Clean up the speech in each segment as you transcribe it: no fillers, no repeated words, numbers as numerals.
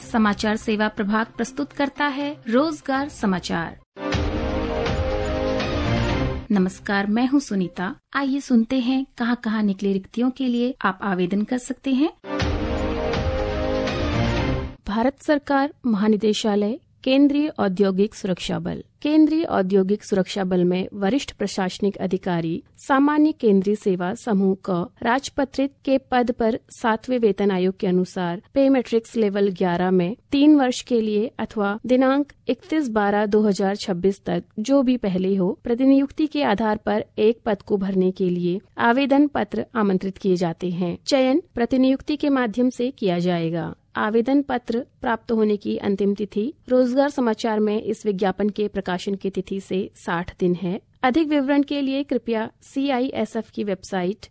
समाचार सेवा प्रभाग प्रस्तुत करता है रोजगार समाचार। नमस्कार, मैं हूं सुनीता। आइए सुनते हैं कहां निकली रिक्तियों के लिए आप आवेदन कर सकते हैं। भारत सरकार महानिदेशालय केंद्रीय औद्योगिक सुरक्षा बल। केंद्रीय औद्योगिक सुरक्षा बल में वरिष्ठ प्रशासनिक अधिकारी सामान्य केंद्रीय सेवा समूह क राजपत्रित के पद पर 7वें वेतन आयोग के अनुसार पे मैट्रिक्स लेवल 11 में 3 वर्ष के लिए अथवा दिनांक 31/12/2026 तक जो भी पहले हो प्रतिनियुक्ति के आधार पर एक पद को भरने के लिए आवेदन पत्र आमंत्रित किए जाते हैं। चयन प्रतिनियुक्ति के माध्यम से किया जाएगा। आवेदन पत्र प्राप्त होने की अंतिम तिथि रोजगार समाचार में इस विज्ञापन के प्रकाशन की तिथि से 60 दिन है। अधिक विवरण के लिए कृपया CISF की वेबसाइट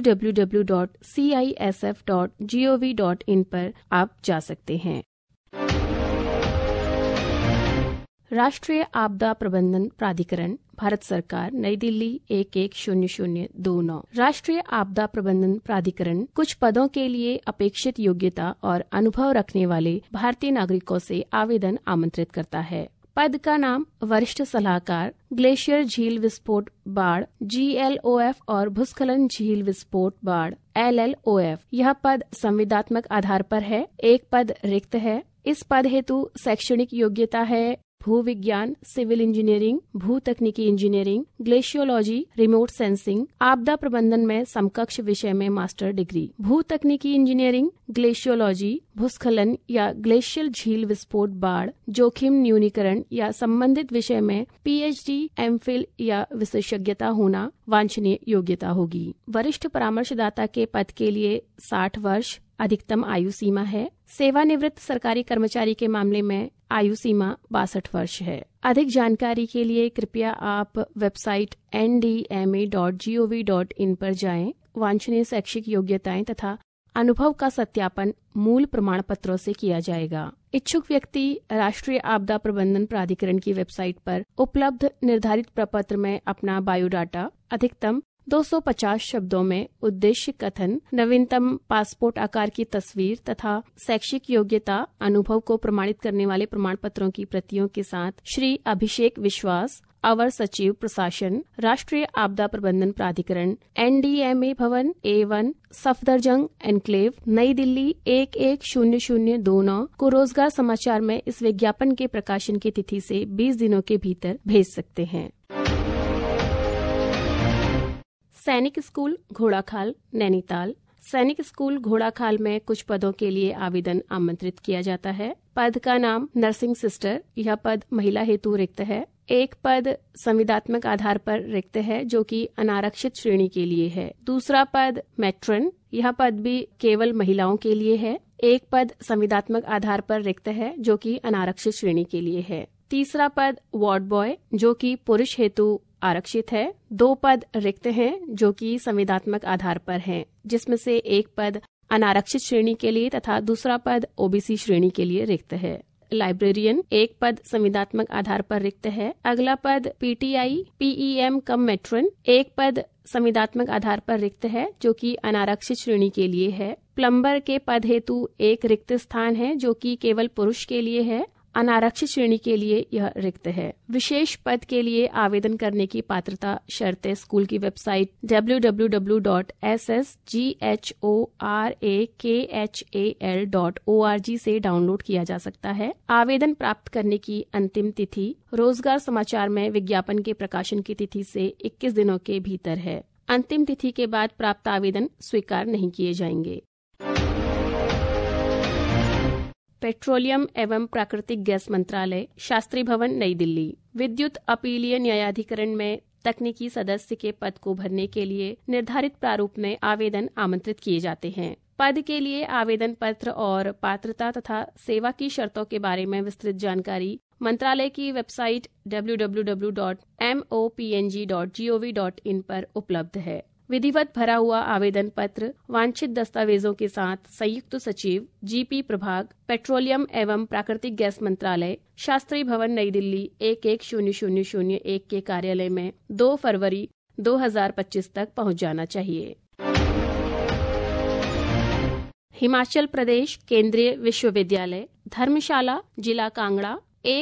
www.cisf.gov.in पर आप जा सकते हैं। राष्ट्रीय आपदा प्रबंधन प्राधिकरण भारत सरकार नई दिल्ली 110029। राष्ट्रीय आपदा प्रबंधन प्राधिकरण कुछ पदों के लिए अपेक्षित योग्यता और अनुभव रखने वाले भारतीय नागरिकों से आवेदन आमंत्रित करता है। पद का नाम वरिष्ठ सलाहकार ग्लेशियर झील विस्फोट बाढ़ GLOF और भूस्खलन झील विस्फोट बाढ़ LLOF। यह पद संविदात्मक आधार पर है। एक पद रिक्त है। इस पद हेतु शैक्षणिक योग्यता है भू विज्ञान, सिविल इंजीनियरिंग, भू तकनीकी इंजीनियरिंग, ग्लेशियोलॉजी, रिमोट सेंसिंग, आपदा प्रबंधन में समकक्ष विषय में मास्टर डिग्री, भू तकनीकी इंजीनियरिंग, ग्लेशियोलॉजी, भूस्खलन या ग्लेशियल झील विस्फोट बाढ़ जोखिम न्यूनीकरण या संबंधित विषय में PhD, MPhil या विशेषज्ञता होना वांछनीय योग्यता होगी। वरिष्ठ परामर्शदाता के पद के लिए 60 वर्ष अधिकतम आयु सीमा है। सेवानिवृत्त सरकारी कर्मचारी के मामले में आयु सीमा 62 वर्ष है। अधिक जानकारी के लिए कृपया आप वेबसाइट ndma.gov.in पर जाएं। वांछनीय शैक्षिक योग्यताएं तथा अनुभव का सत्यापन मूल प्रमाण पत्रों से किया जाएगा। इच्छुक व्यक्ति राष्ट्रीय आपदा प्रबंधन प्राधिकरण की वेबसाइट पर उपलब्ध निर्धारित प्रपत्र में अपना बायोडाटा अधिकतम 250 शब्दों में उद्देश्य कथन, नवीनतम पासपोर्ट आकार की तस्वीर तथा शैक्षिक योग्यता अनुभव को प्रमाणित करने वाले प्रमाण पत्रों की प्रतियों के साथ श्री अभिषेक विश्वास, अवर सचिव प्रशासन, राष्ट्रीय आपदा प्रबंधन प्राधिकरण, NDMA भवन A1, सफदरजंग एनक्लेव, नई दिल्ली 110029 को रोजगार समाचार में इस विज्ञापन के प्रकाशन की तिथि से 20 दिनों के भीतर भेज सकते हैं। सैनिक स्कूल घोड़ाखाल नैनीताल। सैनिक स्कूल घोड़ाखाल में कुछ पदों के लिए आवेदन आमंत्रित किया जाता है। पद का नाम नर्सिंग सिस्टर। यह पद महिला हेतु रिक्त है। एक पद संविदात्मक आधार पर रिक्त है जो कि अनारक्षित श्रेणी के लिए है। दूसरा पद मैट्रन। यह पद भी केवल महिलाओं के लिए है। एक पद संविदात्मक आधार पर रिक्त है जो कि अनारक्षित श्रेणी के लिए है। तीसरा पद वार्ड बॉय जो कि पुरुष हेतु आरक्षित है। 2 पद रिक्त हैं जो कि संविदात्मक आधार पर हैं, जिसमें से एक पद अनारक्षित श्रेणी के लिए तथा दूसरा पद OBC श्रेणी के लिए रिक्त है। लाइब्रेरियन एक पद संविदात्मक आधार पर रिक्त है। अगला पद PTI PEM कम मैट्रन एक पद संविदात्मक आधार पर रिक्त है जो कि अनारक्षित श्रेणी के लिए है। प्लम्बर के पद हेतु एक रिक्त स्थान है जो कि केवल पुरुष के लिए है। अनारक्षित श्रेणी के लिए यह रिक्त है। विशेष पद के लिए आवेदन करने की पात्रता शर्तें स्कूल की वेबसाइट www.ssghrakhal.org से डाउनलोड किया जा सकता है। आवेदन प्राप्त करने की अंतिम तिथि रोजगार समाचार में विज्ञापन के प्रकाशन की तिथि से 21 दिनों के भीतर है। अंतिम तिथि के बाद प्राप्त आवेदन स्वीकार नहीं किए जाएंगे। पेट्रोलियम एवं प्राकृतिक गैस मंत्रालय, शास्त्री भवन, नई दिल्ली। विद्युत अपीलीय न्यायाधिकरण में तकनीकी सदस्य के पद को भरने के लिए निर्धारित प्रारूप में आवेदन आमंत्रित किए जाते हैं। पद के लिए आवेदन पत्र और पात्रता तथा सेवा की शर्तों के बारे में विस्तृत जानकारी मंत्रालय की वेबसाइट www.mopng.gov.in पर उपलब्ध है। विधिवत भरा हुआ आवेदन पत्र वांछित दस्तावेजों के साथ संयुक्त सचिव GP प्रभाग, पेट्रोलियम एवं प्राकृतिक गैस मंत्रालय, शास्त्री भवन, नई दिल्ली 110001 के कार्यालय में 2 फरवरी 2025 तक पहुंच जाना चाहिए। हिमाचल प्रदेश केंद्रीय विश्वविद्यालय धर्मशाला, जिला कांगड़ा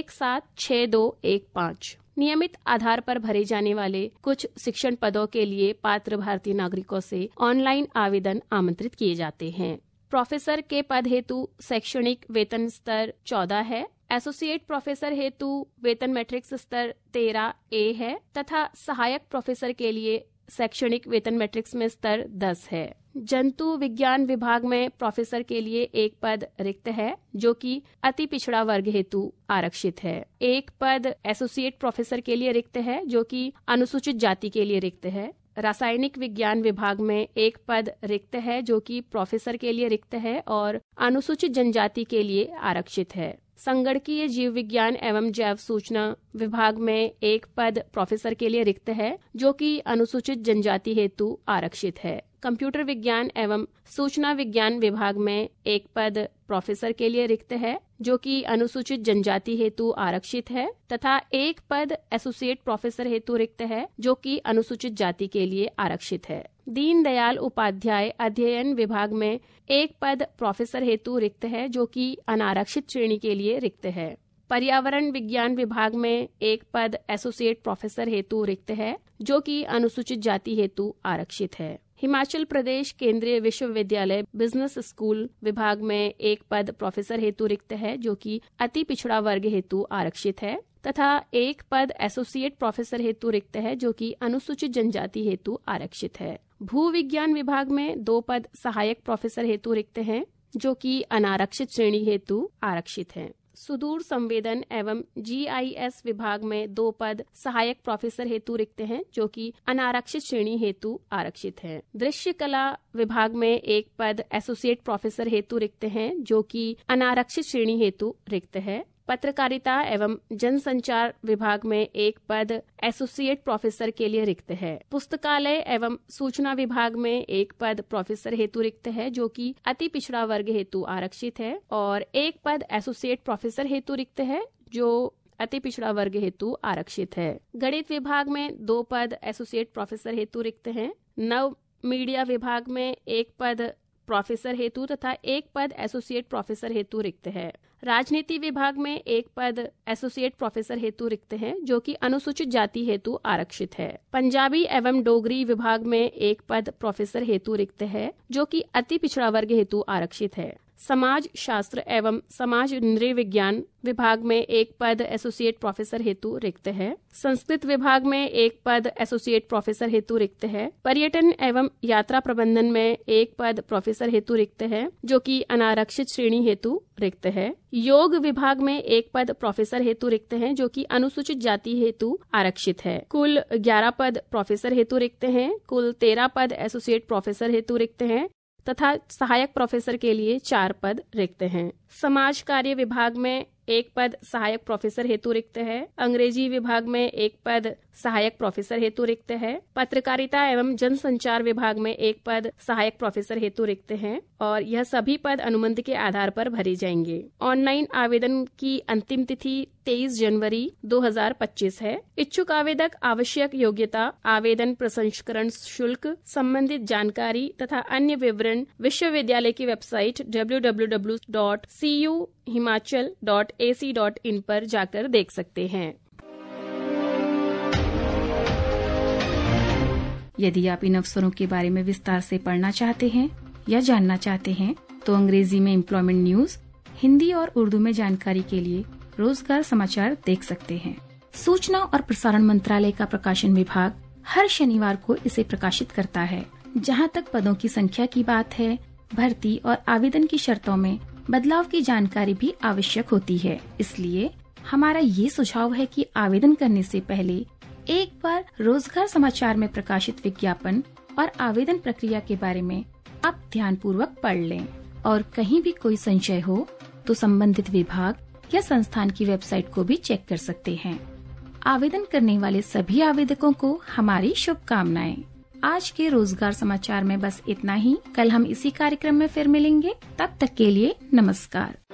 176215। नियमित आधार पर भरे जाने वाले कुछ शिक्षण पदों के लिए पात्र भारतीय नागरिकों से ऑनलाइन आवेदन आमंत्रित किए जाते हैं। प्रोफेसर के पद हेतु शैक्षणिक वेतन स्तर 14 है। एसोसिएट प्रोफेसर हेतु वेतन मैट्रिक्स स्तर 13A है तथा सहायक प्रोफेसर के लिए शैक्षणिक वेतन मैट्रिक्स में स्तर 10 है। जंतु विज्ञान विभाग में प्रोफेसर के लिए एक पद रिक्त है जो कि अति पिछड़ा वर्ग हेतु आरक्षित है। एक पद एसोसिएट प्रोफेसर के लिए रिक्त है जो कि अनुसूचित जाति के लिए रिक्त है। रासायनिक विज्ञान विभाग में एक पद रिक्त है जो कि प्रोफेसर के लिए रिक्त है और अनुसूचित जनजाति के लिए आरक्षित है। संगणकीय जीव विज्ञान एवं जैव सूचना विभाग में एक पद प्रोफेसर के लिए रिक्त है जो कि अनुसूचित जनजाति हेतु आरक्षित है। कंप्यूटर विज्ञान एवं सूचना विज्ञान विभाग में एक पद प्रोफेसर के लिए रिक्त है जो कि अनुसूचित जनजाति हेतु आरक्षित है तथा एक पद एसोसिएट प्रोफेसर हेतु रिक्त है जो कि अनुसूचित जाति के लिए आरक्षित है। दीनदयाल उपाध्याय अध्ययन विभाग में एक पद प्रोफेसर हेतु रिक्त है जो कि अनारक्षित श्रेणी के लिए रिक्त है। पर्यावरण विज्ञान विभाग में एक पद एसोसिएट प्रोफेसर हेतु रिक्त है जो कि अनुसूचित जाति हेतु आरक्षित है। हिमाचल प्रदेश केंद्रीय विश्वविद्यालय बिजनेस स्कूल विभाग में एक पद प्रोफेसर हेतु रिक्त है जो कि अति पिछड़ा वर्ग हेतु आरक्षित है तथा एक पद एसोसिएट प्रोफेसर हेतु रिक्त है जो कि अनुसूचित जनजाति हेतु आरक्षित है। भू विज्ञान विभाग में 2 पद सहायक प्रोफेसर हेतु रिक्त हैं जो कि अनारक्षित श्रेणी हेतु आरक्षित हैं। सुदूर संवेदन एवं GIS विभाग में 2 पद सहायक प्रोफेसर हेतु रिक्त हैं जो कि अनारक्षित श्रेणी हेतु आरक्षित हैं। दृश्य कला विभाग में एक पद एसोसिएट प्रोफेसर हेतु रिक्त हैं जो कि अनारक्षित श्रेणी हेतु रिक्त है। पत्रकारिता एवं जनसंचार विभाग में एक पद एसोसिएट प्रोफेसर के लिए रिक्त है। पुस्तकालय एवं सूचना विभाग में एक पद प्रोफेसर हेतु रिक्त है जो कि अति पिछड़ा वर्ग हेतु आरक्षित है और एक पद एसोसिएट प्रोफेसर हेतु रिक्त है जो अति पिछड़ा वर्ग हेतु आरक्षित है। गणित विभाग में 2 पद एसोसिएट प्रोफेसर हेतु रिक्त हैं। नव मीडिया विभाग में एक पद प्रोफेसर हेतु तथा एक पद एसोसिएट प्रोफेसर हेतु रिक्त है। राजनीति विभाग में एक पद एसोसिएट प्रोफेसर हेतु रिक्त है जो कि अनुसूचित जाति हेतु आरक्षित है। पंजाबी एवं डोगरी विभाग में एक पद प्रोफेसर हेतु रिक्त है जो कि अति पिछड़ा वर्ग हेतु आरक्षित है। समाज शास्त्र एवं समाज इंद्रिय विज्ञान विभाग में एक पद एसोसिएट प्रोफेसर हेतु रिक्त है। संस्कृत विभाग में एक पद एसोसिएट प्रोफेसर हेतु रिक्त है। पर्यटन एवं यात्रा प्रबंधन में एक पद प्रोफेसर हेतु रिक्त है जो कि अनारक्षित श्रेणी हेतु रिक्त है। योग विभाग में एक पद प्रोफेसर हेतु रिक्त है जो कि अनुसूचित जाति हेतु आरक्षित है। कुल 11 पद प्रोफेसर हेतु रिक्त हैं। कुल 13 पद एसोसिएट प्रोफेसर हेतु रिक्त हैं तथा सहायक प्रोफेसर के लिए 4 पद रिक्त हैं। समाज कार्य विभाग में एक पद सहायक प्रोफेसर हेतु रिक्त है। अंग्रेजी विभाग में एक पद सहायक प्रोफेसर हेतु रिक्त है। पत्रकारिता एवं जनसंचार विभाग में एक पद सहायक प्रोफेसर हेतु रिक्त हैं और यह सभी पद अनुबंध के आधार पर भरे जाएंगे। ऑनलाइन आवेदन की अंतिम तिथि 23 जनवरी 2025 है। इच्छुक आवेदक आवश्यक योग्यता, आवेदन प्रसंस्करण शुल्क, संबंधित जानकारी तथा अन्य विवरण विश्वविद्यालय की वेबसाइट www.cuhimachal.ac.in पर जाकर देख सकते हैं। यदि आप इन अवसरों के बारे में विस्तार से पढ़ना चाहते हैं या जानना चाहते हैं तो अंग्रेजी में एम्प्लॉयमेंट न्यूज, हिंदी और उर्दू में जानकारी के लिए रोजगार समाचार देख सकते हैं। सूचना और प्रसारण मंत्रालय का प्रकाशन विभाग हर शनिवार को इसे प्रकाशित करता है। जहां तक पदों की संख्या की बात है, भर्ती और आवेदन की शर्तों में बदलाव की जानकारी भी आवश्यक होती है। इसलिए हमारा ये सुझाव है कि आवेदन करने से पहले एक बार रोजगार समाचार में प्रकाशित विज्ञापन और आवेदन प्रक्रिया के बारे में आप ध्यानपूर्वक पढ़ लें और कहीं भी कोई संशय हो तो संबंधित विभाग या संस्थान की वेबसाइट को भी चेक कर सकते हैं। आवेदन करने वाले सभी आवेदकों को हमारी शुभकामनाएं। आज के रोजगार समाचार में बस इतना ही। कल हम इसी कार्यक्रम में फिर मिलेंगे। तब तक के लिए नमस्कार।